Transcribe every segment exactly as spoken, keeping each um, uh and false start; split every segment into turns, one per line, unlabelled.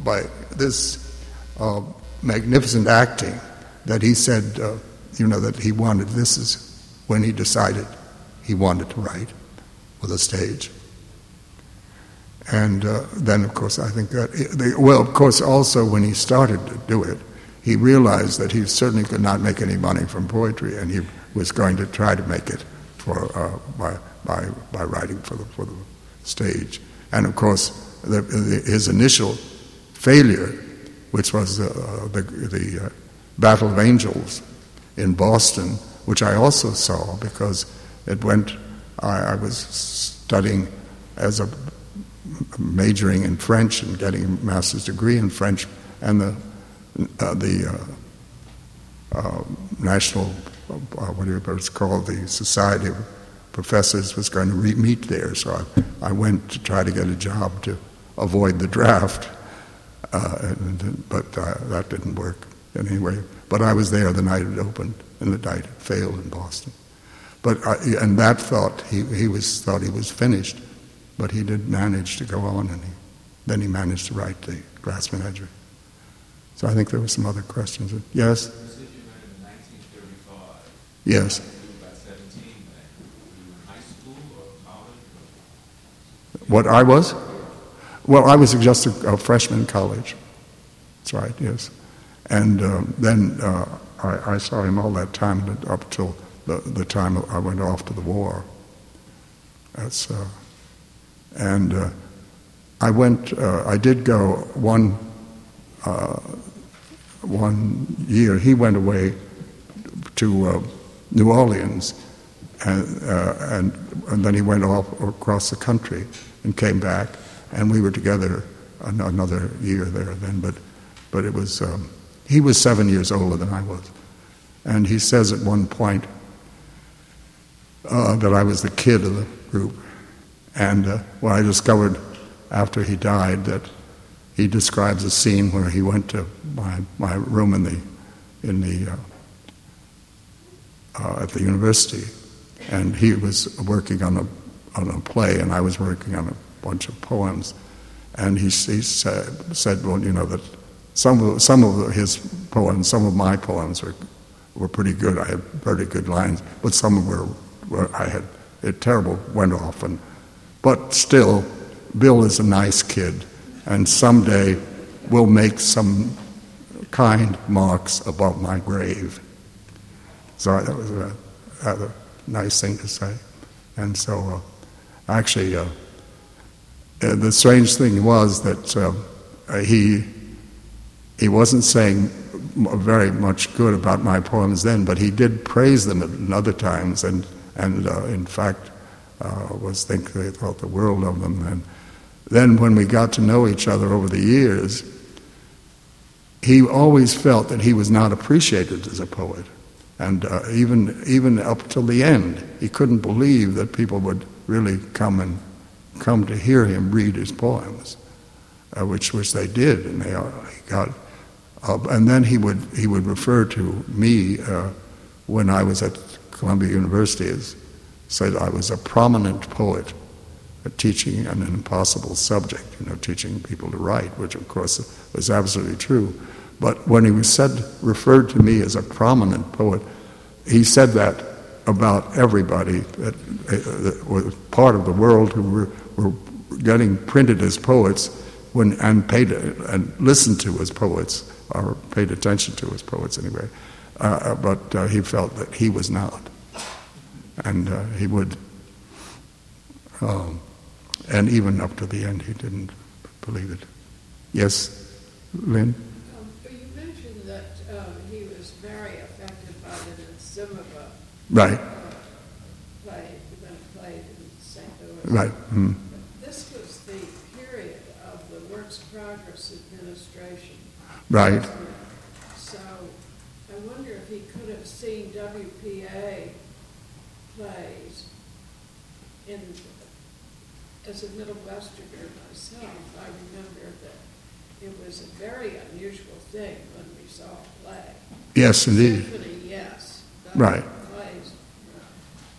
by this uh, magnificent acting that he said, uh, you know, that he wanted. This is when he decided he wanted to write for the stage. And uh, then, of course, I think that, they, well, of course, also when he started to do it, he realized that he certainly could not make any money from poetry, and he was going to try to make it for uh, by by by writing for the for the stage. And of course, the, the, his initial failure, which was uh, the the uh, Battle of Angels in Boston, which I also saw because it went. I, I was studying as a majoring in French and getting a master's degree in French, and the uh, the uh, uh, national uh, whatever it's called, the Society of Professors was going to re- meet there, so I, I went to try to get a job to avoid the draft, uh, and, but uh, that didn't work anyway. But I was there the night it opened, and the night it failed in Boston. But I, and that thought he he was thought he was finished. But he did manage to go on, and he, then he managed to write the Grass Menagerie. So I think there were some other questions. Yes?
You said you met him in nineteen thirty-five.
Yes.
You were about seventeen then. Were you in high school or college? Or?
What I was? Well, I was just a, a freshman in college. That's right, yes. And um, then uh, I, I saw him all that time, up till the, the time I went off to the war. That's... Uh, And uh, I went. Uh, I did go one uh, one year. He went away to uh, New Orleans, and, uh, and and then he went off across the country and came back, and we were together an- another year there. Then, but but it was um, he was seven years older than I was, and he says at one point uh, that I was the kid of the group. And uh, well, I discovered after he died that he describes a scene where he went to my, my room in the in the uh, uh, at the university, and he was working on a on a play, and I was working on a bunch of poems, and he, he said, said, well, you know, that some of some of his poems, some of my poems were were pretty good. I had pretty good lines, but some were, were I had it terrible went off and. But still, Bill is a nice kid, and someday we'll make some kind marks above my grave. So that was a, a nice thing to say. And so, uh, actually, uh, uh, the strange thing was that uh, he he wasn't saying very much good about my poems then, but he did praise them at other times, and and uh, in fact. Uh, was think they thought the world of them. And then when we got to know each other over the years, he always felt that he was not appreciated as a poet. And uh, even even up till the end, he couldn't believe that people would really come and come to hear him read his poems, uh, which which they did, and they uh, he got. Uh, and then he would he would refer to me uh, when I was at Columbia University as. Said I was a prominent poet, uh, teaching an impossible subject, you know, teaching people to write, which of course was absolutely true. But when he was said, referred to me as a prominent poet, he said that about everybody that, uh, that was part of the world who were, were getting printed as poets when and paid and listened to as poets, or paid attention to as poets anyway. Uh, but uh, he felt that he was not. And uh, he would, um, and even up to the end, he didn't believe it. Yes, Lynn?
Um, you mentioned that uh, he was very affected by the Zimmerman
right.
uh, play that played in Saint Louis.
Right. Mm.
But this was the period of the Works Progress Administration.
Right.
So I wonder if he could have seen W P A plays in, as a Midwesterner myself, I remember that it was a very unusual thing when we saw a play.
Yes, indeed.
Symphony, yes.
Right.
Plays.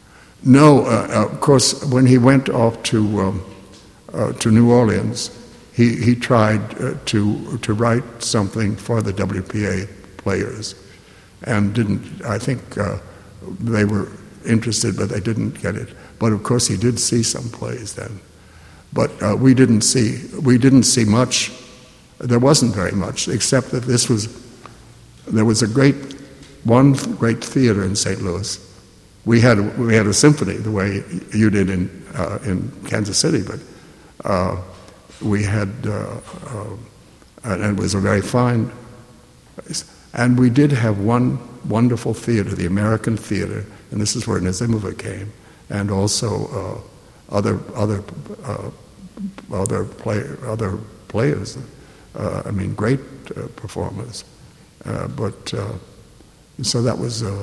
No, uh, of course, when he went off to um, uh, to New Orleans, he he tried uh, to to write something for the W P A players, and didn't. I think uh, they were interested, but they didn't get it. But of course, he did see some plays then. But uh, we didn't see we didn't see much. There wasn't very much, except that this was there was a great one great theater in Saint Louis. We had a, we had a symphony the way you did in uh, in Kansas City, but uh, we had uh, uh, and it was a very fine place. And we did have one wonderful theater, the American Theater, and this is where Nazimova came, and also uh, other other uh, other play other players. Uh, I mean, great uh, performers. Uh, but uh, so that was. Uh,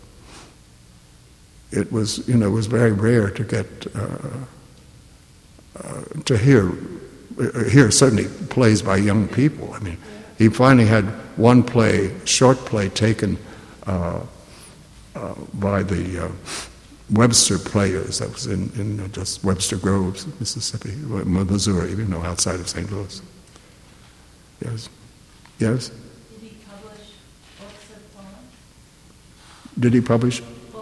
It was, you know, it was very rare to get uh, uh, to hear uh, hear certainly plays by young people. I mean, he finally had one play, short play, taken uh, uh, by the uh, Webster Players. That was in, in uh, just Webster Groves, Mississippi, Missouri, you know, outside of Saint Louis. Yes, yes.
Did he publish books of poems?
Did he publish?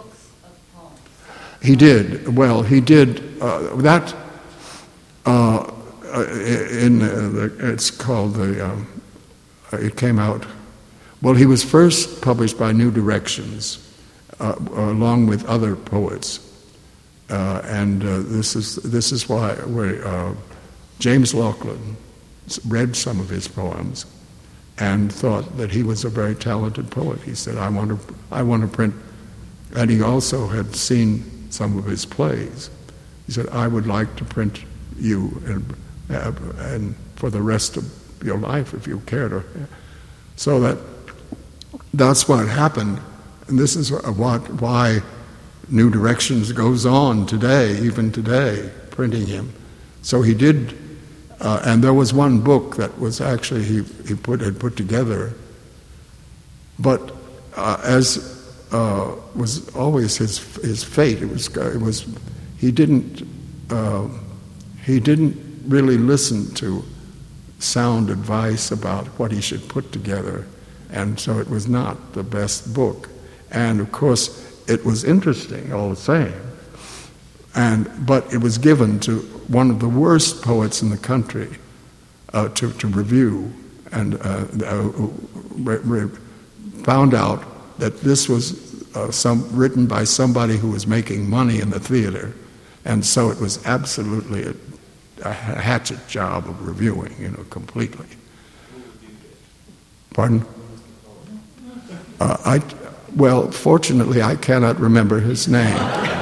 He
did. Well, he did uh, that. Uh, in uh, the, it's called the. Um, it came out. Well, he was first published by New Directions, uh, along with other poets, uh, and uh, this is this is why where uh, James Laughlin read some of his poems, and thought that he was a very talented poet. He said, "I want to. I want to print," and he also had seen some of his plays. He said, "I would like to print you and, uh, and for the rest of your life, if you care to." So that that's what happened, and this is what why New Directions goes on today, even today, printing him. So he did, uh, and there was one book that was actually he he put had put together, but uh, as Uh, was always his his fate. It was it was he didn't uh, he didn't really listen to sound advice about what he should put together, and so it was not the best book. And of course, it was interesting all the same. And but it was given to one of the worst poets in the country uh, to to review, and uh, uh, re- re- found out that this was uh, some written by somebody who was making money in the theater, and so it was absolutely a, a hatchet job of reviewing, you know, completely. Pardon? Uh, I well, fortunately, I cannot remember his name.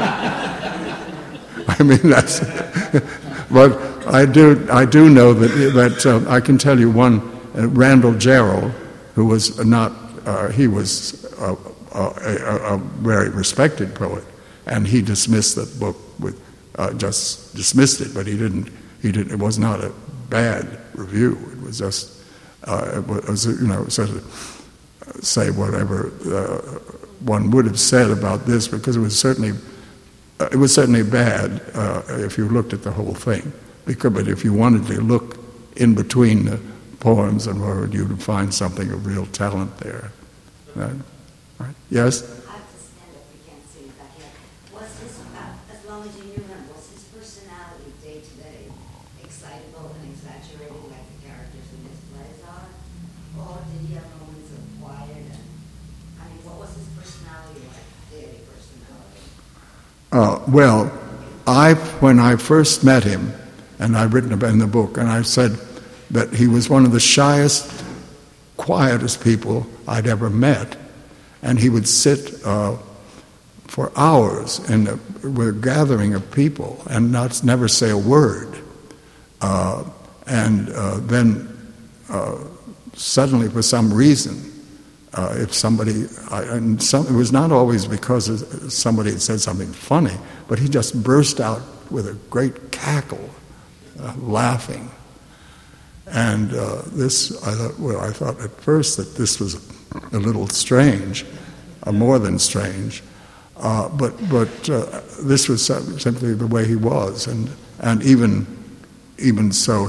I mean, that's. But I do. I do know that that uh, I can tell you one. Uh, Randall Jarrell, who was not. Uh, he was a, a, a very respected poet, and he dismissed the book with uh, just dismissed it. But he didn't. He didn't. It was not a bad review. It was just. Uh, it was, you know, sort of say whatever uh, one would have said about this, because it was certainly uh, it was certainly bad uh, if you looked at the whole thing. Because, but if you wanted to look in between the poems and where you would find something of real talent there. Right? Right? Yes?
I have to stand up, we can't see it back here. Was his, uh, as long as you knew him, was his personality day to day excitable and exaggerated like the characters in his plays are? Or did he have moments of quiet and, I mean, what was his personality like, daily personality?
Uh, well, I, when I first met him, and I've written about in the book, and I said that he was one of the shyest, quietest people I'd ever met, and he would sit uh, for hours in a, with a gathering of people and not never say a word, uh, and uh, then uh, suddenly, for some reason, uh, if somebody, I, and some, it was not always because somebody had said something funny, but he just burst out with a great cackle, uh, laughing. And uh, this, I thought, well, I thought at first that this was a little strange, uh, more than strange, uh, but but uh, this was simply the way he was, and and even even so, he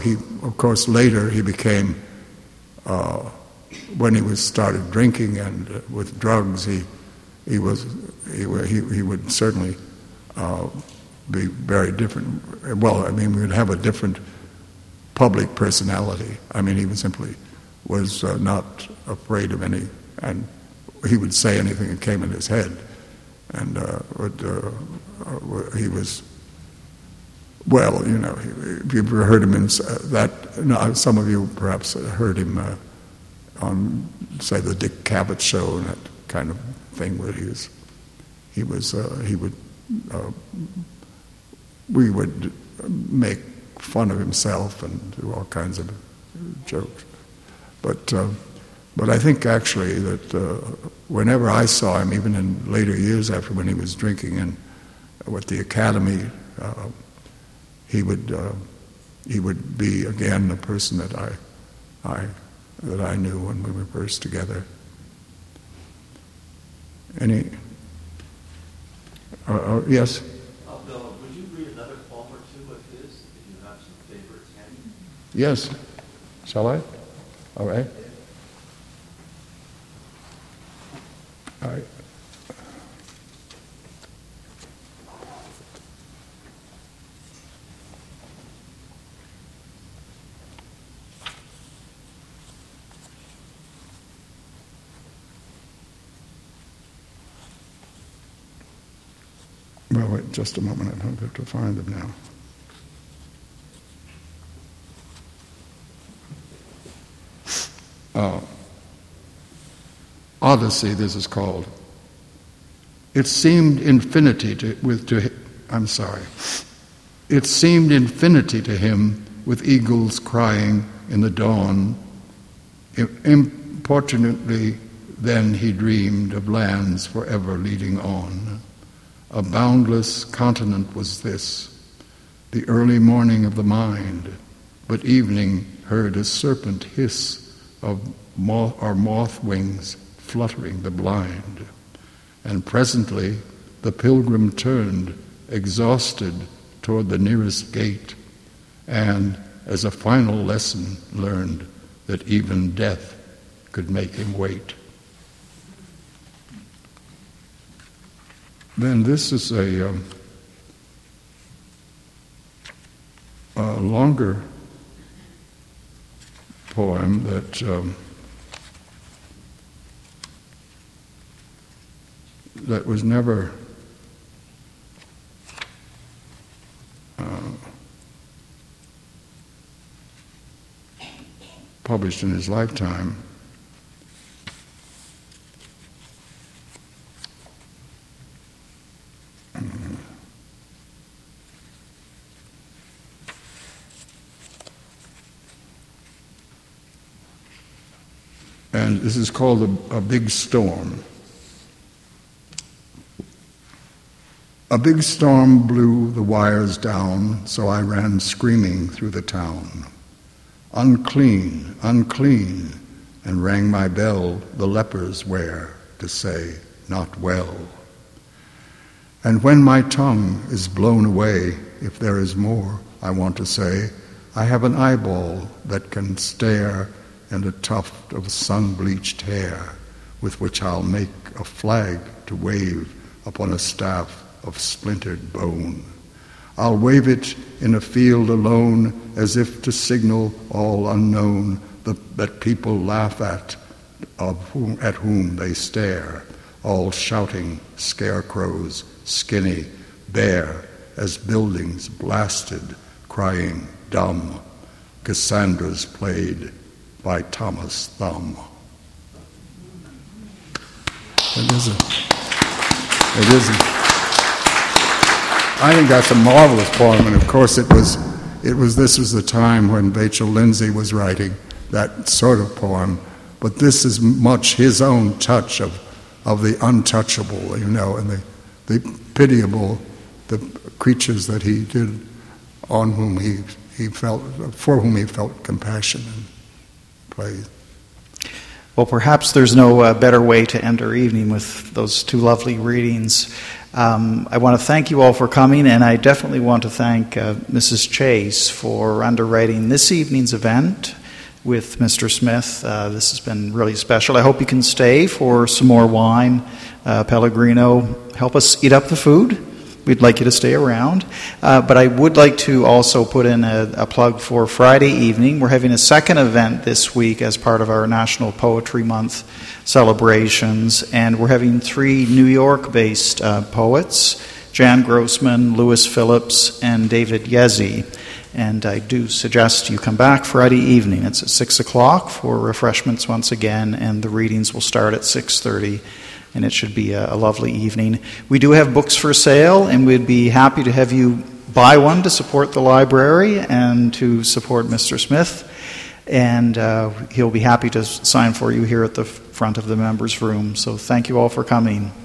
of course, later he became, uh, when he was started drinking and uh, with drugs, he he was he wa- he, he would certainly uh, be very different. Well, I mean, we would have a different public personality. I mean, he was simply was uh, not afraid of any, and he would say anything that came in his head, and uh, would, uh, uh, he was. Well, you know, if you've ever heard him in uh, that, no, some of you perhaps heard him uh, on, say, the Dick Cavett show and that kind of thing, where he was, he was, uh, he would, uh, we would make fun of himself and do all kinds of jokes. But, uh, but I think actually that uh, whenever I saw him, even in later years after when he was drinking and with the Academy, uh, he would uh, he would be again the person that I I that I knew when we were first together. Any? Uh, uh, yes.
Oh, Bill, would you read another poem or two of his if you have some favorites handy?
Yes. Shall I? All right. All right. Well, wait just a moment. I don't have to find them now. Uh, Odyssey, this is called. It seemed infinity to, with to I'm sorry. It seemed infinity to him with eagles crying in the dawn. Importunately, then he dreamed of lands forever leading on. A boundless continent was this, the early morning of the mind, but evening heard a serpent hiss of moth, or moth wings fluttering the blind. And presently the pilgrim turned, exhausted, toward the nearest gate, and as a final lesson learned that even death could make him wait. Then this is a, um, a longer poem that um, that was never uh, published in his lifetime. And this is called a, a Big Storm. A big storm blew the wires down, so I ran screaming through the town. Unclean, unclean, and rang my bell the lepers wear to say, not well. And when my tongue is blown away, if there is more I want to say, I have an eyeball that can stare and a tuft of sun-bleached hair with which I'll make a flag to wave upon a staff of splintered bone. I'll wave it in a field alone as if to signal all unknown the, that people laugh at, of whom, at whom they stare, all shouting scarecrows, skinny, bare, as buildings blasted, crying dumb, Cassandra's played by Thomas Thumb. It isn't. It isn't. I think that's a marvelous poem, and of course it was. It was. This was the time when Vachel Lindsay was writing that sort of poem, but this is much his own touch of, of the untouchable, you know, and the, the pitiable, the creatures that he did, on whom he he felt, for whom he felt compassion and played.
Well, perhaps there's no uh, better way to end our evening with those two lovely readings. Um, I want to thank you all for coming, and I definitely want to thank uh, Missus Chase for underwriting this evening's event with Mister Smith. Uh, this has been really special. I hope you can stay for some more wine. Uh, Pellegrino, help us eat up the food. We'd like you to stay around. Uh, but I would like to also put in a, a plug for Friday evening. We're having a second event this week as part of our National Poetry Month celebrations. And we're having three New York-based uh, poets, Jan Grossman, Lewis Phillips, and David Yezi. And I do suggest you come back Friday evening. It's at six o'clock for refreshments once again, and the readings will start at six thirty. And it should be a, a lovely evening. We do have books for sale, and we'd be happy to have you buy one to support the library and to support Mister Smith. And uh, he'll be happy to sign for you here at the front of the members' room. So thank you all for coming.